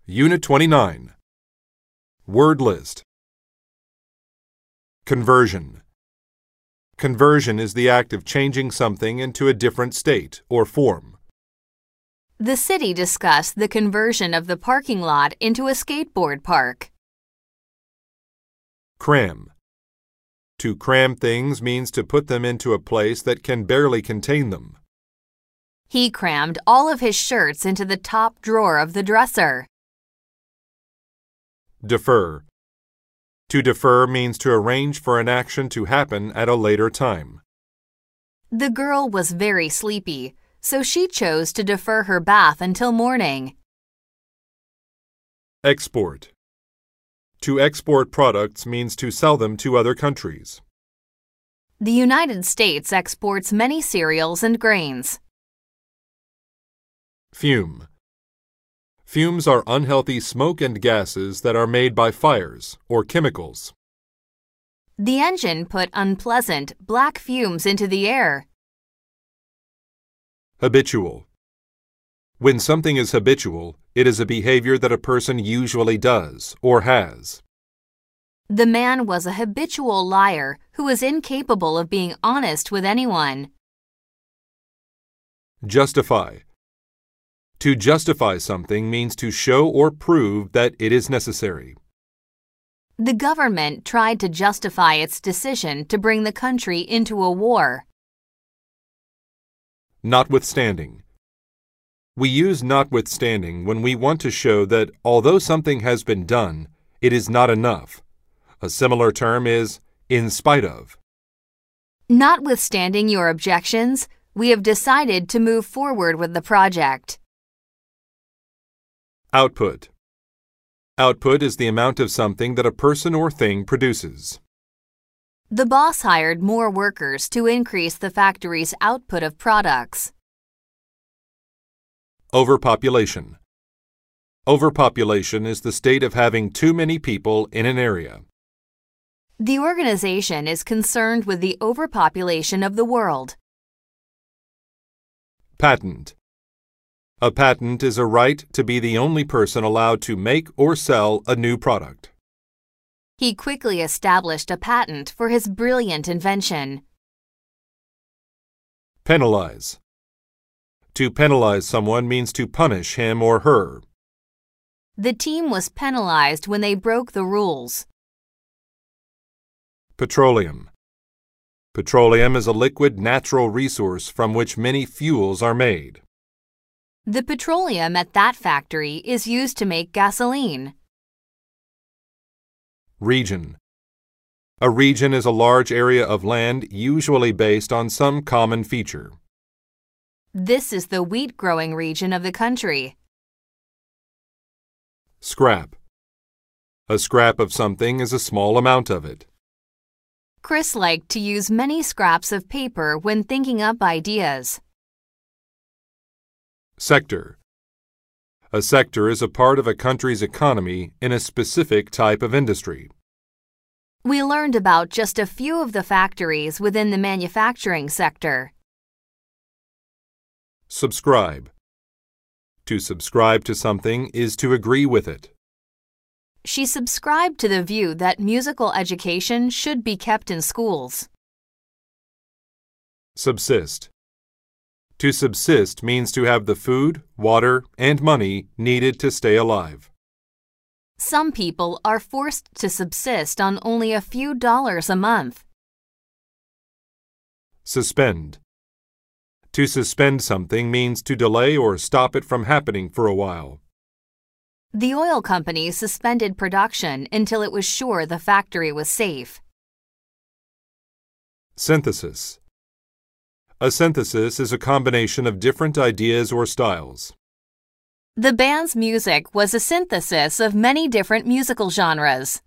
Unit 29. Word list. Conversion. Conversion is the act of changing something into a different state or form. The city discussed the conversion of the parking lot into a skateboard park. Cram. To cram things means to put them into a place that can barely contain them. He crammed all of his shirts into the top drawer of the dresser. Defer. To defer means to arrange for an action to happen at a later time. The girl was very sleepy, so she chose to defer her bath until morning. Export. To export products means to sell them to other countries. The United States exports many cereals and grains. Fume. Fumes are unhealthy smoke and gases that are made by fires or chemicals. The engine put unpleasant, black fumes into the air. Habitual. When something is habitual, it is a behavior that a person usually does or has. The man was a habitual liar who was incapable of being honest with anyone. Justify. To justify something means to show or prove that it is necessary. The government tried to justify its decision to bring the country into a war. Notwithstanding. We use notwithstanding when we want to show that although something has been done, it is not enough. A similar term is in spite of. Notwithstanding your objections, we have decided to move forward with the project. Output. Output is the amount of something that a person or thing produces. The boss hired more workers to increase the factory's output of products. Overpopulation. Overpopulation is the state of having too many people in an area. The organization is concerned with the overpopulation of the world. Patent. A patent is a right to be the only person allowed to make or sell a new product. He quickly established a patent for his brilliant invention. Penalize. To penalize someone means to punish him or her. The team was penalized when they broke the rules. Petroleum. Petroleum is a liquid natural resource from which many fuels are made. The petroleum at that factory is used to make gasoline. Region. A region is a large area of land usually based on some common feature. This is the wheat-growing region of the country. Scrap. A scrap of something is a small amount of it. Chris liked to use many scraps of paper when thinking up ideas. Sector. A sector is a part of a country's economy in a specific type of industry. We learned about just a few of the factories within the manufacturing sector. Subscribe. To subscribe to something is to agree with it. She subscribed to the view that musical education should be kept in schools. Subsist. To subsist means to have the food, water, and money needed to stay alive. Some people are forced to subsist on only a few dollars a month. Suspend. To suspend something means to delay or stop it from happening for a while. The oil company suspended production until it was sure the factory was safe. Synthesis. A synthesis is a combination of different ideas or styles. The band's music was a synthesis of many different musical genres.